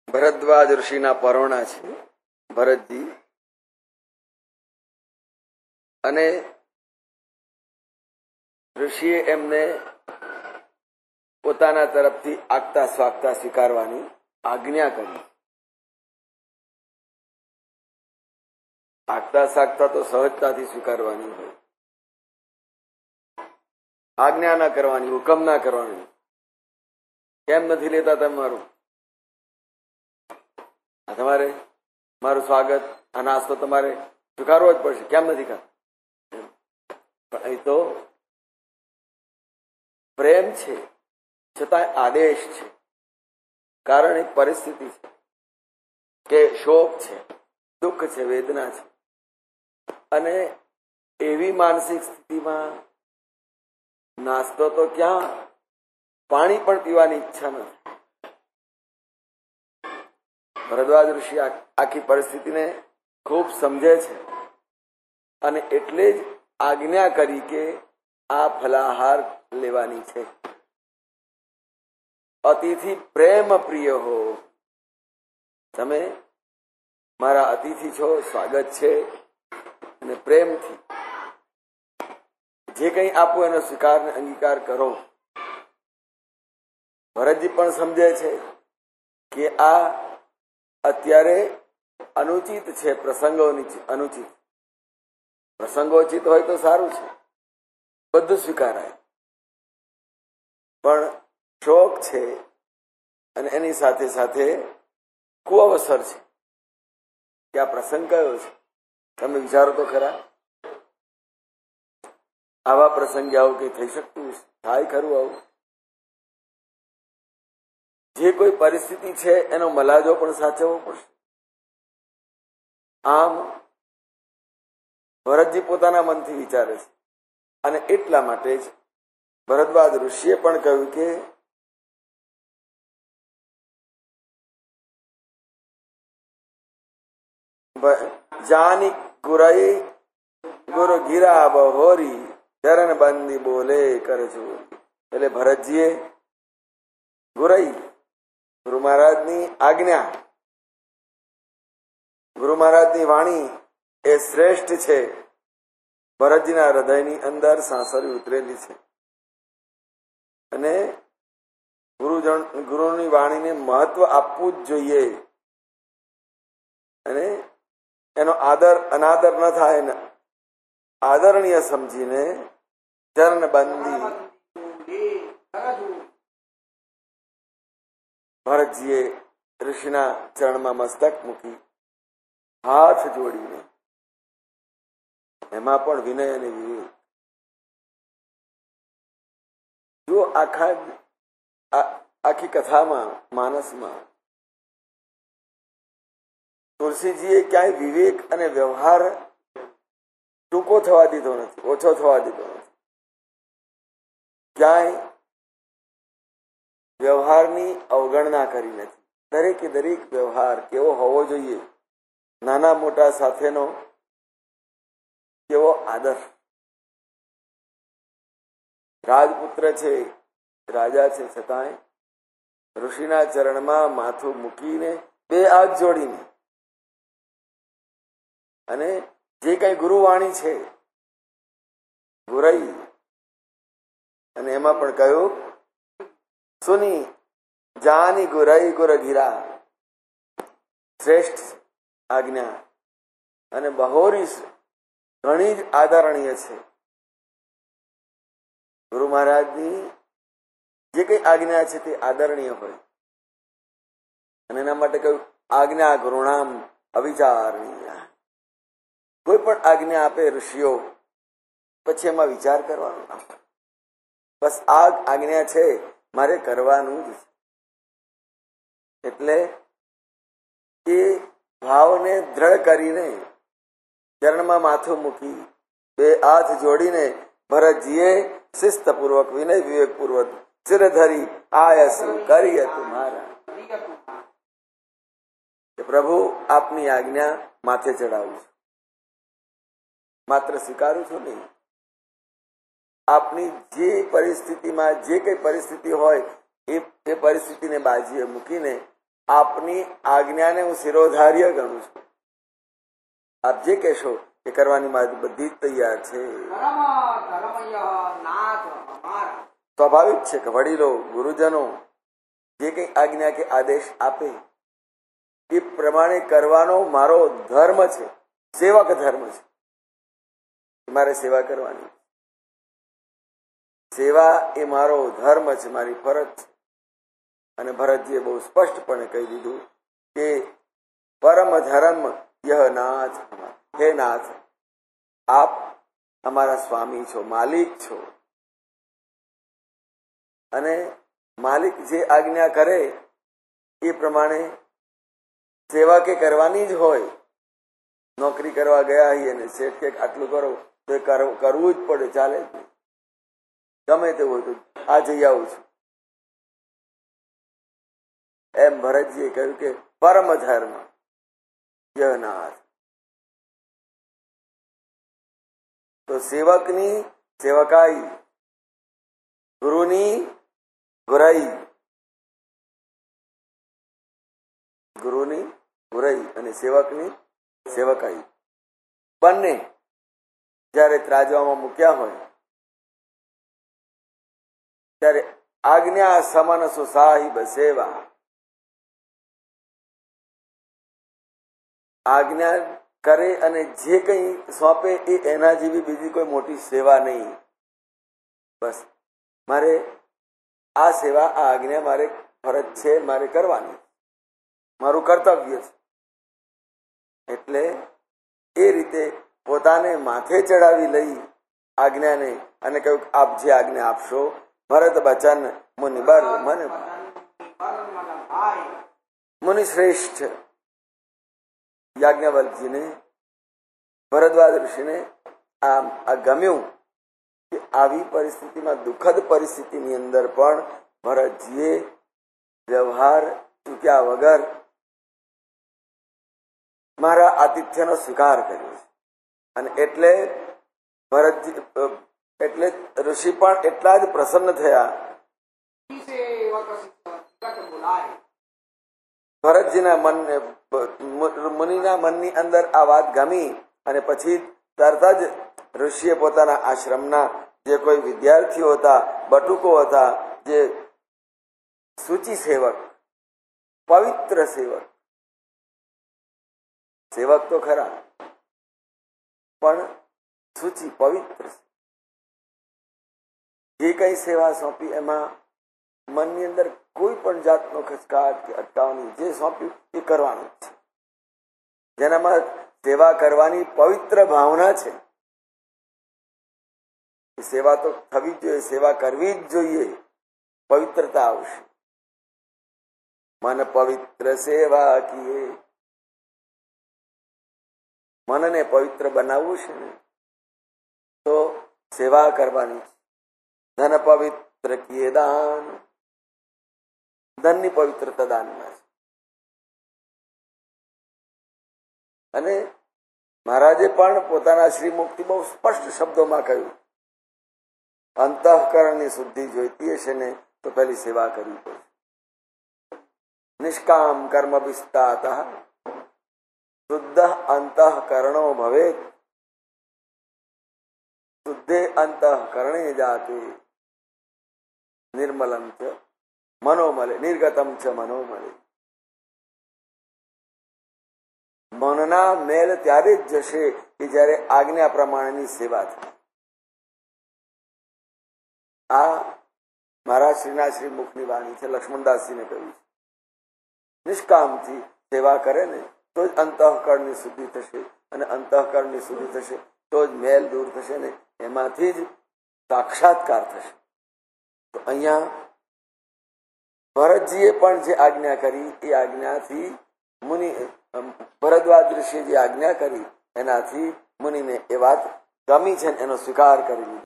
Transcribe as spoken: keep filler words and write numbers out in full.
ભરદ્વાજ ઋષિના પરોણા છે ભરતજી, અને ઋષિએ એમને પોતાના તરફથી આગતા સ્વાગતા સ્વીકારવાની આજ્ઞા કરી. આગતા સ્વાગતા તો સહજતાથી સ્વીકારવાની હોય, આજ્ઞા ના કરવાની, હુકમ ના કરવાની. કેમ નથી લેતા તમારું? તમારે મારું સ્વાગત, આ નાસ્તો તમારે સ્વીકારવો જ પડશે. કેમ નથી ખાતા? પણ અહીં તો પ્રેમ છે, છતાં આદેશ છે. કારણ એક પરિસ્થિતિ છે કે શોક છે, દુઃખ છે, વેદના છે, અને એવી માનસિક સ્થિતિમાં નાસ્તો તો ક્યાં, પાણી પણ પીવાની ઈચ્છા નથી. ભરદ્વાજ ઋષિ આખી પરિસ્થિતિને ખૂબ સમજે છે, અને એટલે જ આજ્ઞા કરી કે આ ફલાહાર લેવાની છે. અતિથિ પ્રેમ પ્રિય હો, તમે મારા અતિથિ છો, સ્વાગત છે, અને પ્રેમથી જે કંઈ આપો એનો સ્વીકાર ને અંગીકાર કરો. ભરતજી પણ સમજે છે કે આ અત્યારે અનુચિત છે, પ્રસંગોની અનુચિત. પ્રસંગોચિત હોય તો સારું છે, બધું સ્વીકારાય. પણ શોક છે, અને એની સાથે સાથે કુઅવસર છે કે આ પ્રસંગ કયો છે. તમે વિચારો તો ખરા, આવા પ્રસંગે આવું કઈ થઈ શકતું થાય ખરું? આવું જે કોઈ પરિસ્થિતિ છે એનો મલાજો પણ સાચવવો પડશે. આમ ભરતજી પોતાના મનથી વિચારે છે, અને એટલા માટે જ ભરદ્વાજ ઋષિએ પણ કહ્યું કે જાની ગુરાઈ ગુરુ ગીરા બહોરી ચરણ બંદી બોલે કરે છે. એટલે ભરતજીએ ગુરાઈ ગુરુ મહારાજની આજ્ઞા, ગુરુ મહારાજની વાણી એ શ્રેષ્ઠ છે. ભરતજીના હૃદયની અંદર સાંસરી ઉતરેલી છે, અને ગુરુજન ગુરુની વાણીને મહત્વ આપવું જ જોઈએ, અને એનો આદર અનાદર ન થાય ને આદરણીય સમજીને ચરણ બંદી ભરતજીએ ઋષિના ચરણમાં મસ્તક મૂકી, હાથ જોડીને, એમાં પણ વિનય અને વિવેક. જો આખા આખી કથામાં, માનસમાં તુલસીજીએ ક્યાંય વિવેક અને વ્યવહાર ટૂંકો થવા દીધો નથી, ઓછો થવા દીધો નથી. ક્યાંય વ્યવહારની અવગણના કરી નથી. દરેકે દરેક વ્યવહાર કેવો હોવો જોઈએ, નાના મોટા સાથેનો કેવો આદર. રાજપુત્ર છે, રાજા છે, છતાંય ઋષિના ચરણમાં માથું મૂકીને બે હાથ જોડીને, અને જે કઈ ગુરુવાણી છે ગુરાઈ, અને એમાં પણ કહ્યું સુની જાની ગુરાઈ ગુર ગીરા, શ્રેષ્ઠ આજ્ઞા, અને બહોરી ઘણી જ આદરણીય છે. ગુરુ મહારાજની જે કઈ આજ્ઞા છે તે આદરણીય હોય, અને એના માટે કહ્યું આજ્ઞા ગુરુણામ અવિચારણીય. કોઈ પણ આજ્ઞા આપે ઋષિઓ, પછી એમાં વિચાર કરવાનો ના. બસ આ આજ્ઞા છે, મારે કરવાનું જ છે. એટલે એ ભાવને દ્રઢ કરીને ચરણમાં માથું મૂકી બે હાથ જોડીને ભરતજીએ શિસ્તપૂર્વક, વિનય વિવેક પૂર્વક શિર ધરી આયસુ કરીએ તુમ્હારા. પ્રભુ આપની આજ્ઞા માથે ચડાવું છું, માત્ર સ્વીકારું છું નહીં. આપની જે પરિસ્થિતિમાં જે કઈ પરિસ્થિતિ હોય એ પરિસ્થિતિને બાજુએ મૂકીને આપની આજ્ઞાને હું શિરોધાર્ય ગણું છું. આપ જે કહેશો એ કરવાની મારી બધી જ તૈયાર છે. સ્વાભાવિક છે કે વડીલો ગુરુજનો જે કઈ આજ્ઞા કે આદેશ આપે એ પ્રમાણે કરવાનો મારો ધર્મ છે, સેવક ધર્મ છે. મારે સેવા કરવાની. સેવા એ મારો ધર્મ છે, મારી ફરજ છે. અને ભરતજીએ બહુ સ્પષ્ટપણે કહી દીધું કે પરમ ધર્મ યહ નાથ, હે નાથ આપ અમારા સ્વામી છો, માલિક છો. અને માલિક જે આજ્ઞા કરે એ પ્રમાણે સેવા કે કરવાની જ હોય. નોકરી કરવા ગયા હોઈએ ને શેઠ કે આટલું કરો તો એ કરવું જ પડે, ચાલે જ નહીં. ગમે તેવું હતું આ જઈ આવું છું એમ ભરતજીએ કહ્યું કે પરમ ધર્મ યનાથ. તો સેવકની સેવકાઈ, ગુરુની ગુરાઈ, ગુરુની ગુરાઈ અને સેવકની સેવકાઈ બંને જયારે ત્રાજવામાં મૂક્યા હોય ત્યારે આજ્ઞા સમનસો સાહિબ સેવા, આજ્ઞા કરે અને જે કંઈ સોંપે એ એના જેવી બીજી કોઈ મોટી સેવા નહીં. બસ મારે આ સેવા, આ આજ્ઞા મારે ફરજ છે, મારે કરવાની, મારું કર્તવ્ય છે. એટલે એ રીતે પોતાને માથે ચડાવી લઈ આજ્ઞાને અને કહ્યું આપ જે આજ્ઞા આપશો. ભરત બચન મુનિ બર મને મુનિ શ્રેષ્ઠ યાજ્ઞવલ્કજીને, ભરદ્વાજ ઋષિને આ આ ગમ્યું કે આવી પરિસ્થિતિમાં, દુઃખદ પરિસ્થિતિની અંદર પણ ભરતજીએ વ્યવહાર ચૂક્યા વગર મારા આતિથ્યનો સ્વીકાર કર્યો છે. અને એટલે ભરતજી એટલે ઋષિ પણ એટલા જ પ્રસન્ન થયા. ભરતજીના મનને, મુનિના મનની અંદર આ વાત ગમી અને પછી તરત જ ઋષિએ પોતાના આશ્રમના જે કોઈ વિદ્યાર્થીઓ હતા, બટુકો હતા, જે સૂચિ સેવક, પવિત્ર સેવક, સેવક તો ખરા પણ સૂચિ પવિત્ર, જે કઈ સેવા સોંપી એમાં મનની અંદર કોઈ પણ જાતનો ખચકાટ કે અટકાવવાની, જે સોંપ્યું એ કરવાનું છે. જેનામાં સેવા કરવાની પવિત્ર ભાવના છે એ સેવા તો થવી જ જોઈએ, સેવા કરવી જ જોઈએ. પવિત્રતા આવશે. મન પવિત્ર સેવા કીએ, મનને પવિત્ર બનાવવું છે ને તો સેવા કરવાની. ધન પવિત્ર કીએ દાન, ધનની પવિત્રતા દાનમાં છે. અને મહારાજે પણ પોતાના શ્રીમુખથી બહુ સ્પષ્ટ શબ્દોમાં કહ્યું, અંતઃકરણની શુદ્ધિ જોઈતી હશે ને તો પહેલી સેવા કરવી પડશે. નિષ્કામ કર્મ વિસ્તાત શુદ્ધ અંતઃકરણો ભવેત, શુદ્ધે અંતઃકરણે જાતે નિર્મલમ ચ મનોમલે નિર્ગતમ ચ મનોમલે. મનના મેલ ત્યારે જ જશે કે જ્યારે આજ્ઞા પ્રમાણેની સેવા થાય. આ મારા શ્રીના શ્રી મુખની વાણી છે. લક્ષ્મણદાસજીને કહ્યું છે નિષ્કામથી સેવા કરે ને તો જ અંતઃકરણની શુદ્ધિ થશે, અને અંતઃકરણની શુદ્ધિ થશે તો જ મેલ દૂર થશે ને એમાંથી જ સાક્ષાત્કાર થશે. તો અહીંયા ભરતજીએ પણ જે આજ્ઞા કરી એ આજ્ઞાથી મુનિ, ભરદ્વાજ ઋષિએ જે આજ્ઞા કરી એનાથી મુનિને એ વાત ગમી છે, એનો સ્વીકાર કરી લીધો.